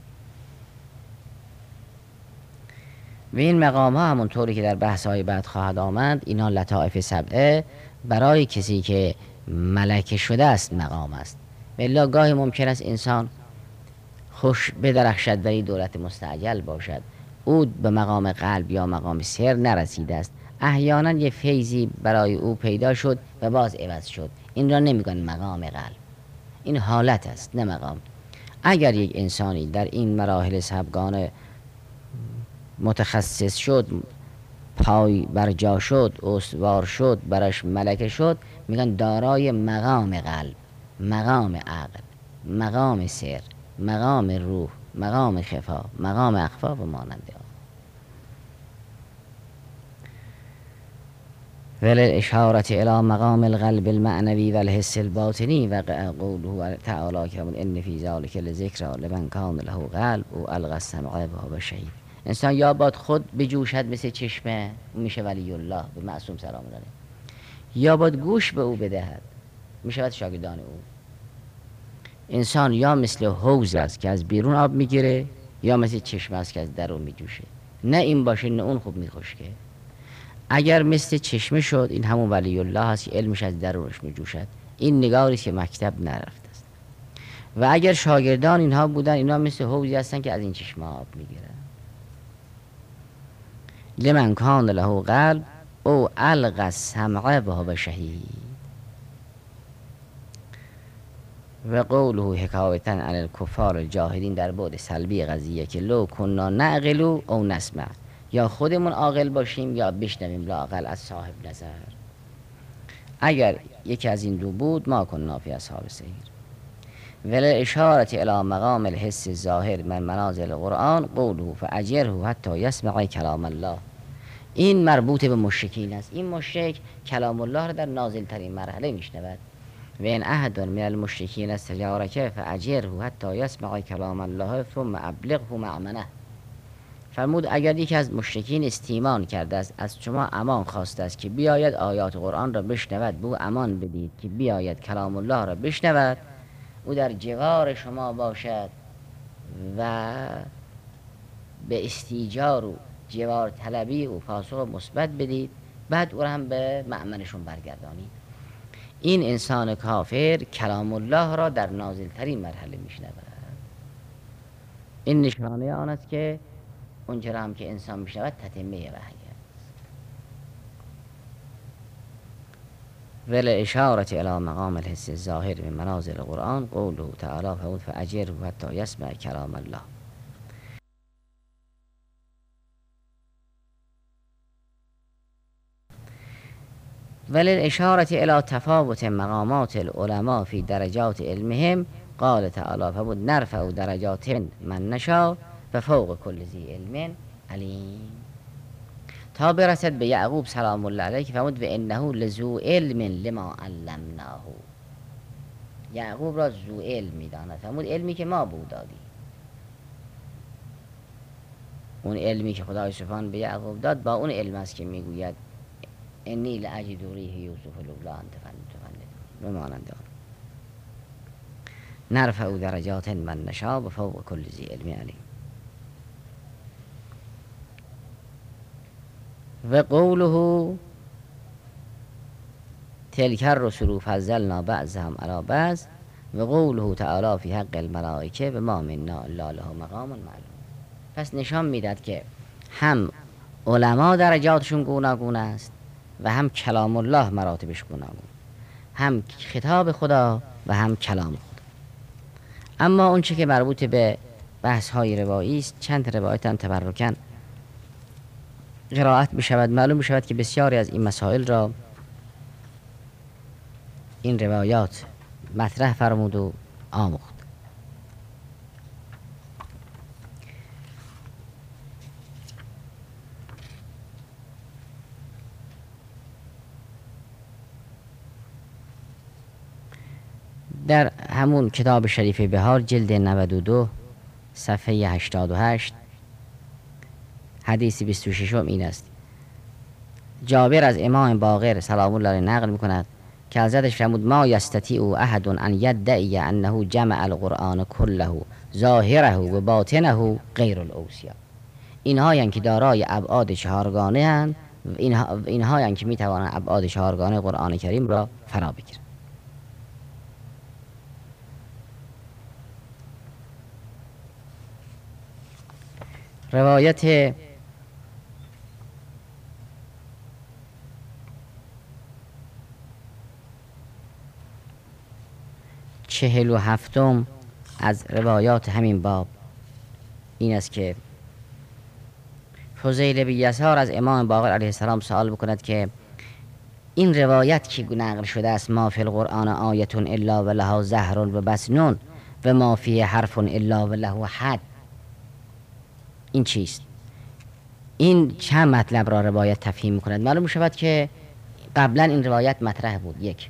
و این مقام ها همونطوری که در بحث های بعد خواهد آمد، اینا لطائف سبعه برای کسی که ملکه شده است مقام است. بلا گاهی ممکن است انسان خوش بدرخشد ولی دولت مستعجل باشد، او به مقام قلب یا مقام سر نرسیده است، احیانا یه فیضی برای او پیدا شد و باز عوض شد. این را نمیگن مقام قلب، این حالت است نه مقام. اگر یک انسانی در این مراحل سبگانه متخصص شد، پای بر جا شد، استوار شد، برش ملکه شد، میگن دارای مقام قلب، مقام عقل، مقام سر، مقام روح، مقام خفا، مقام اخفا و مانند آن. وللاشارة الى مقام القلب المعنوی و الحس الباطنی و قوله تعالی که ان فی ذلک لذکری لمن کان له قلب او القی السمع وهو شهید. انسان یا باید خود بجوشد مثل چشمه، میشه ولی الله به معصوم سلام علیه، یا باید گوش به او بدهد، میشود شاگردان او. انسان یا مثل حوض است که از بیرون آب میگیره، یا مثل چشمه است که از درون میجوشه. نه این باشه نه اون خوب میخشکه. اگر مثل چشمه شد، این همون ولی الله هست که علمش از درونش میجوشد. این نگاری که مکتب نرفته است. و اگر شاگردان اینها بودن، اینها مثل حوضی هستن که از این چشمه آب میگیرن. لمن کان له قلب او القی السمع وهو شهید. و قوله حکایتا عن الکفار الجاهلین در بعد سلبی قضیه که لو کنا نعقل او نسمع، یا خودمون عاقل باشیم یا بشنویم لااقل از صاحب نظر. اگر یکی از این دو بود ما کنا فی اصحاب السعیر. ولی اشارت الی مقام الحس الظاهر من منازل القرآن قوله فاجره حتی یسمع کلام الله. این مربوط به مشرکین است. این مشرک کلام الله را در نازل ترین مرحله میشنود. و این احد من المشرکین استجارک فاجره حتی یسمع کلام الله ثم ابلغه مأمنه. فرمود اگر یکی از مشرکین استیمان کرده است، از شما امان خواسته است که بیاید آیات قرآن را بشنود، به او امان بدید که بیاید کلام الله را بشنود، او در جوار شما باشد و به استیجار و جوار طلبی و پاسخ مثبت بدید، بعد او را هم به مأمنشون برگردانید. این انسان کافر کلام الله را در نازل ترین مرحله میشنود. این نشانه آن است که اونجا هم که انسان میشود تتمه وحی است. ول اشارت الی مقام الحس الظاهر من منازل القرآن قوله تعالی فهود فاجره حتی یسمع کلام الله. ول اشارت الی تفاوت مقامات العلماء فی درجات علمهم قال تعالی فهود نرفع درجات من نشاء و فوق کل ذی علم علیم. تا برسد به یعقوب سلام الله علیه که فرمود و انه لذو علم لما علمناه. یعقوب را ذو علم میداند، فرمود علمی که ما به او دادیم. اون علمی که خدای سبحان به یعقوب داد با اون علم است که میگوید انی لاجد ریح یوسف لولا ان تفندید به مانند آن. نرفع درجات من نشاء و فوق کل ذی علم علیم. و قوله تلک الرسل فضلنا بعضهم علی بعض و قوله تعالی فی حق الملائکه و ما منا الا له مقام معلوم. پس نشان میداد که هم علما درجاتشون گوناگون است و هم کلام الله مراتبش گوناگون، هم خطاب خدا و هم کلام خدا. اما اون چه که مربوط به بحث های روایی است، چند روایت هم تبرکن قرائت بشود. معلوم بشود که بسیاری از این مسائل را این روایات مطرح فرمود و آموخت. در همون کتاب شریف بهار جلد نود و دو صفحه هشتاد و هشت حدیث بیست و شش این است. جابر از امام باقر سلام الله علیه نقل میکند که حضرتش فرمود ما یستطیع احد ان یدعی انه جمع القرآن کله ظاهره و باطنه غیر الاوصیا. اینها یعنی که دارای ابعاد چهارگانه اند، اینها اینها یعنی که میتوانند ابعاد چهارگانه قرآن کریم را فرا بگیرند. روایت چهل و هفتم از روایات همین باب این است که فضیل بن یسار از امام باقر علیه السلام سوال بکند که این روایت که نقل شده است ما فی القرآن آیت الا و لها زهر و بسنون و ما فیه حرف الا و له حد، این چیست؟ این چند مطلب را روایت تفهیم میکند. معلوم شود که قبلا این روایت مطرح بود. یک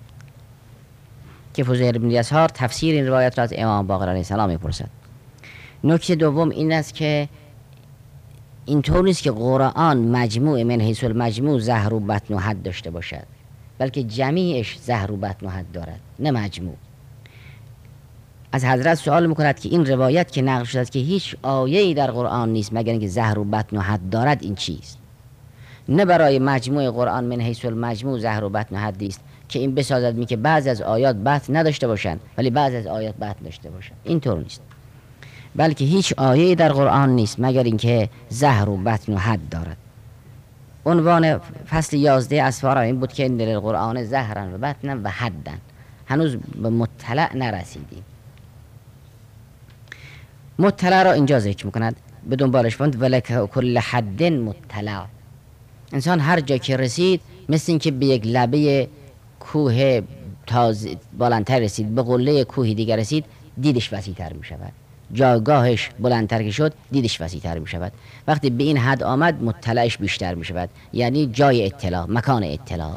که فضیل بن یسار تفسیر این روایت را از امام باقر علیه السلام میپرسد. نکته دوم این است که اینطور نیست که قرآن مجموع من حیث المجموع زهر و بطن و حد داشته باشد، بلکه جمیعش زهر و بطن و حد دارد، نه مجموع. از حضرت سوال میکند که این روایت که نقل شده است که هیچ آیه‌ای در قرآن نیست مگر اینکه زهر و بطن و حد دارد، این چیست؟ نه برای مجموع قرآن من حیث المجموع زهر و بطن و حدی است که این بسازد می که بعضی از آیات بطن نداشته باشند ولی بعضی از آیات بطن داشته باشند، اینطور نیست. بلکه هیچ آیه‌ای در قرآن نیست مگر اینکه زهر و بطن و حد دارد. عنوان فصل یازده اسفار این بود که در قرآن زهرن و بطنن و حدن. هنوز به مطلع نرسیدیم. مطلع را اینجا ذکر میکند به دنبالش فند ولک کل حد مطلع. انسان هر جا که رسید مثل این که به یک لبه کوه تازه بالاتر رسید، به قله کوهی دیگر رسید، دیدش وسیع‌تر می شود. جایگاهش بلندتر که شد دیدش وسیع‌تر می شود. وقتی به این حد آمد مطلعش بیشتر می شود، یعنی جای اطلاع، مکان اطلاع.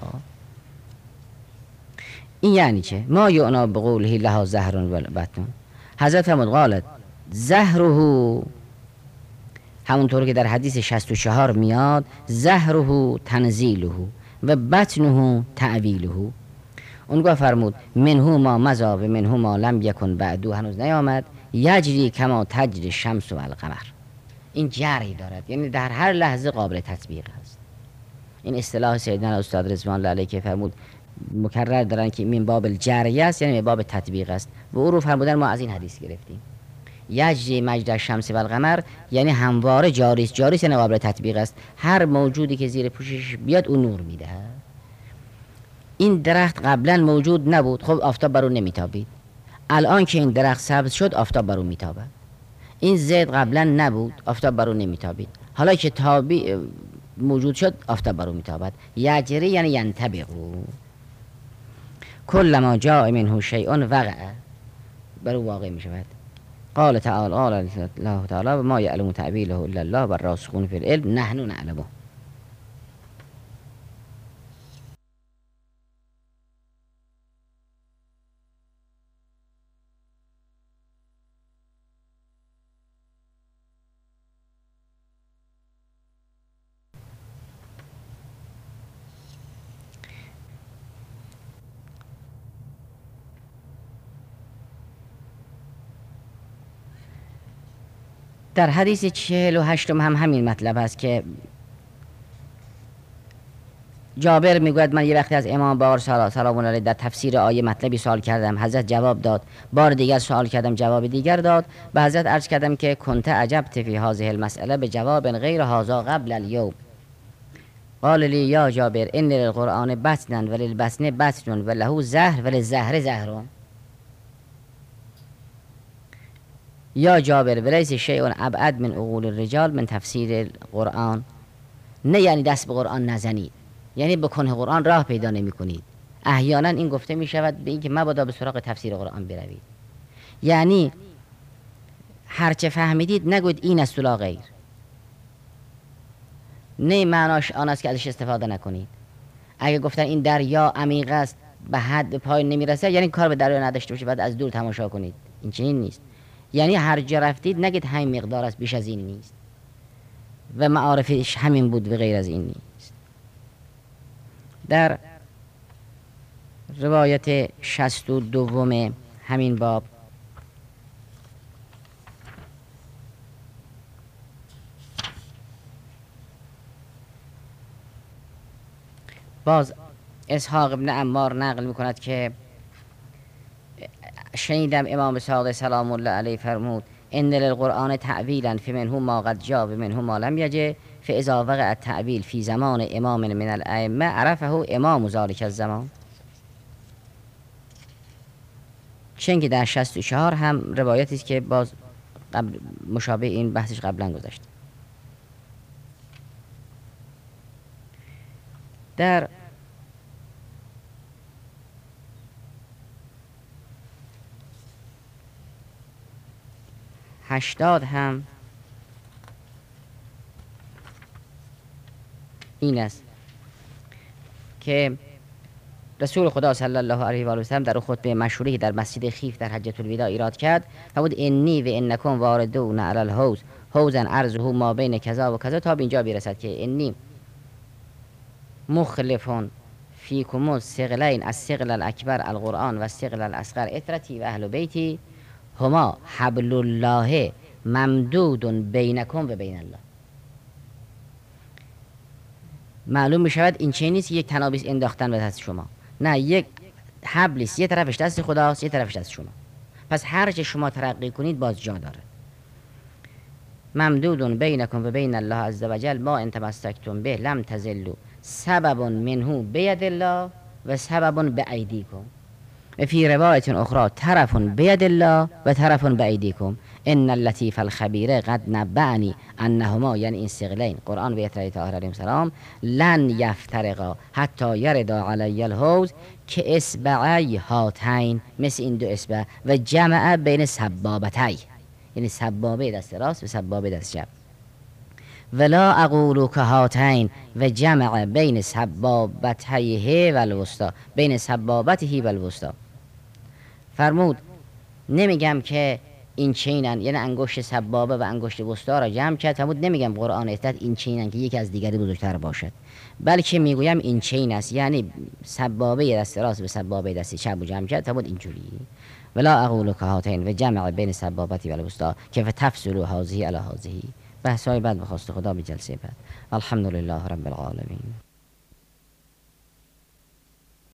این یعنی چه؟ ما یعنا بقوله لها زهر و بطن. حضرت فرمود قالت زهره، همونطور که در حدیث شصت و چهار میاد، زهره تنزیله و بطنه تعویله. اونگاه فرمود منهو ما مزا و منهو ما لم یکن بعدو، هنوز نیامد، یجری کما تجری شمس و القمر. این جری دارد، یعنی در هر لحظه قابل تطبیق است. این اصطلاح سیدنا استاد رضوان الله علیه که فرمود مکرر دارن که این باب الجری است، یعنی باب تطبیق است و او رو فرمودن ما از این حدیث گرفتیم. یجری مجد الشمس و القمر یعنی همواره جاری است. جاری است یعنی قابل تطبیق است. هر موجودی که زیر پوشش بیاد او نور میده. این درخت قبلا موجود نبود، خب آفتاب بر او نمیتابید. الان که این درخت سبز شد آفتاب بر او میتابد. این زید قبلا نبود، آفتاب بر او نمیتابید. حالا که تابی موجود شد آفتاب بر او میتابد. یجری یعنی ینطبق، کل ما جاء منه شیء وقع، بر او واقع میشود. قال تعالی قال الله تعالی و ما یعلم تعبیله الا الله والراسخون فی العلم نحن نعلمه. در حدیث چهل و هشتم هم همین مطلب است که جابر میگوید من یه وقتی از امام باقر سلام الله علیه در تفسیر آیه مطلبی سوال کردم، حضرت جواب داد. بار دیگر سوال کردم، جواب دیگر داد. به حضرت عرض کردم که کنت عجبت فی هذه المسئله به جواب غیر هذا قبل الیوم. قال لی یا جابر ان للقرآن بطنا وللبطن بطن وله زهر وللزهر زهر. یا جابر ولیس شیء ابعد من عقول الرجال من تفسیر القرآن. نه یعنی دست به قرآن نزنید، یعنی به کنه قرآن راه پیدا نمی کنید. احیانا این گفته می شود به اینکه مبادا به سراغ تفسیر قرآن بروید، یعنی هرچه فهمیدید نگوید این است لا غیر. نه معناش آن است که ازش استفاده نکنید. اگه گفتن این دریا عمیق است به حد پای نمیرسه، یعنی کار به دریا نداشته باشید، بعد از دور تماشا کنید. این چنین نیست. یعنی هر جا رفتید نگید همین مقدار است، بیش از این نیست و معارفش همین بود و غیر از این نیست. در روایت شصت و دوم همین باب باز اسحاق ابن عمار نقل میکند که شنیدم امام صادق سلام الله علیه فرمود ان للقرآن تعویلا فمنه ما قد جاء و منه ما لم یجه فاذا وقع التعویل فی زمان امام من الائمه عرفه امام ذلک الزمان. چنین در شصت و چهار هم روایتی است که باز قبل مشابه این بحثش قبلا گذشت. در هشتاد هم این است که رسول خدا صلی الله علیه و آله و سلم در خطبه مشهوری در مسجد خیف در حجة الوداع ایراد کرد فرمود انی و انکم واردون علی الحوض حوضا عرضه ما بین کذا و کذا تا به اینجا برسد که انی مخلفون فیکم الثقلین الثقل الاکبر القرآن و الثقل الاصغر اطرتی و اهل بیتی هما حبل الله ممدود بینکم و بین الله. معلوم می شود این چه نیست یک تنابیس انداختن به دست شما، نه، یک حبلیست، یه طرفش دست خداست یه طرفش دست شما. پس هر چه شما ترقی کنید باز جا داره. ممدود بینکم و بین الله عز و جل ما ان تمسکتم به لم تزلوا سبب منه بید الله و سبب بایدیکم و فی روایت اخرى طرف بید الله و طرف بایدیکم ان اللطیف الخبیر قد نبعنی انهما، یعنی این ثقلین قرآن و اطراء طاهر علیهم السلام، لن یفترقا حتی یردا علی الحوض که اصبعی هاتین، مثل این دو اصبع، و جمع بین سبابتی، یعنی سبابه دست راست و سبابه دست چپ. ولا اقول که هاتین و جمع بین سبابتیه و الوسطا، بین سبابته و الوسطا. فرمود نمیگم که این چینن، یعنی انگشت سبابه و انگشت وسطا را جمع کرد. فرمود نمیگم قرآن اثبات این چینن که یکی از دیگری بزرگتر باشد، بلکه میگویم این چین است، یعنی سبابه دست راست به سبابه دست چپ جمع کرد. فرمود اینجوری. ولا اقول که هاتین و جمع بین سبابتی و الوسطا که فتفصلوا هذه علی هذه. بحث های بعد بخواست خدا به جلسه بعد. الحمدلله رب العالمین.